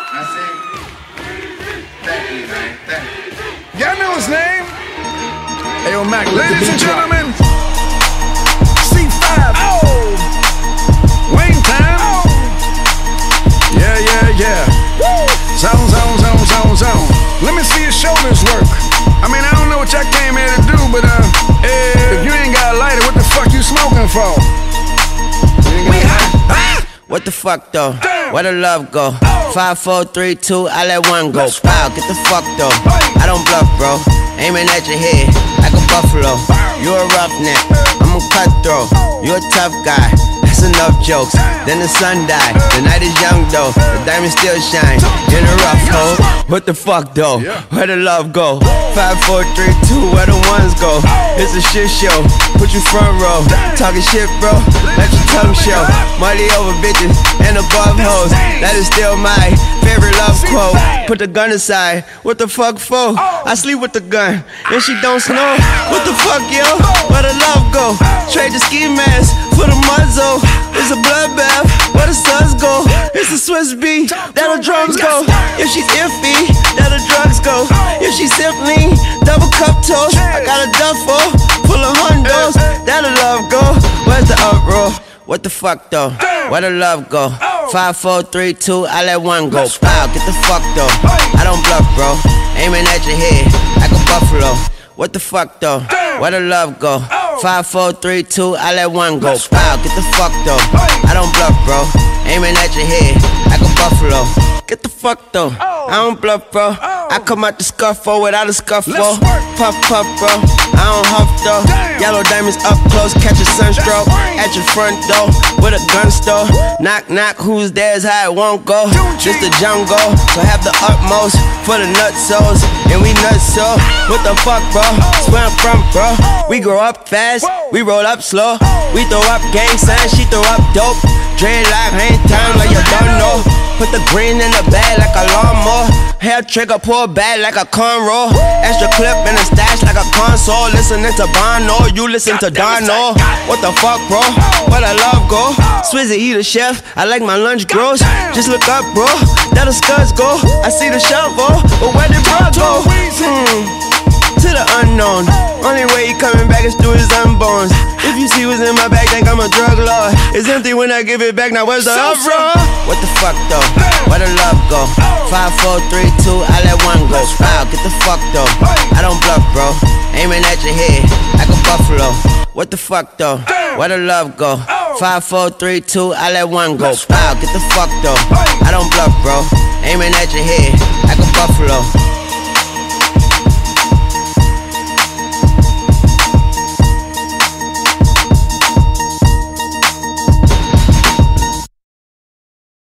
That's it. Thank you, man. Thank you. Y'all know his name? Ayo, Mac, Ladies and gentlemen, C5. Oh! Wayne time. Oh! Yeah, yeah, yeah. Woo! Zone, zone, zone, zone, zone. Let me see your shoulders work. I mean, I don't know what y'all came here to do, but if you ain't got a lighter, what the fuck you smoking for? What the fuck though? Where the love go? 5, 4, 3, 2, I let one go. Wow, get the fuck though. I don't bluff, bro. Aiming at your head like a buffalo. You a roughneck, I'm a cutthroat. You a tough guy. That's enough jokes. Then the sun died. The night is young though. The diamond still shine in a rough hole. What the fuck though? Where the love go? 5, 4, 3, 2, where the ones go? It's a shit show. Put you front row. Talking shit, bro. Let your tongue show. Money over bitches and above hoes. That is still my favorite love quote. Put the gun aside. What the fuck for? I sleep with the gun and she don't snow. What the fuck, yo? Where the love go? Trade the ski mask for the muzzle. It's a bloodbath. Where the suns go? It's a Swiss beat. That'll drums go. If she's iffy, that'll drugs go. If she's simply double cup toast, I got a duffel full of hundos. That'll love go. Where's the uproar? What the fuck though? Where the love go? 5, 4, 3, 2, I let one go. Wow, get the fuck though. I don't bluff, bro. Aiming at your head like a buffalo. What the fuck though? Where the love go? 5, 4, 3, 2, I let one go. Wow, get the fuck though. I don't bluff, bro. Aiming at your head like a buffalo. Get the fuck though. I don't bluff, bro. I come out the scuffle without a scuffle. Puff, puff, bro. I don't huff though. Yellow diamonds up close, catch a sunstroke. At your front door with a gun store. Knock, knock, who's there's how it won't go. Just the jungle, so have the utmost for the nutsos. And we nuts so. What the fuck, bro? Where I'm from, bro. We grow up fast, we roll up slow. We throw up gang signs, she throw up dope. Dreadlock, hang time like you don't know. Put the green in the bag like a lawnmower. Hair trigger, pull back like a cornrow. Extra clip in the stash like a console. Listening to Bono, you listen to Dono. What the fuck, bro? Where the love go? Swizzy, he the chef, I like my lunch gross. Just look up, bro, that the scuds go. I see the shovel, but where did bro go? To the unknown. Only way he coming back is through his unborns. If you see what's in my bag, think I'm a drug lord. It's empty when I give it back, now where's the uproar? What the fuck though? Where the love go? 5, 4, 3, 2, I let one go. Wow, get the fuck though. I don't bluff, bro. Aiming at your head like a buffalo. What the fuck though? Where the love go? 5, 4, 3, 2, I let one go. Wow, get the fuck though. I don't bluff, bro. Aiming at your head like a buffalo.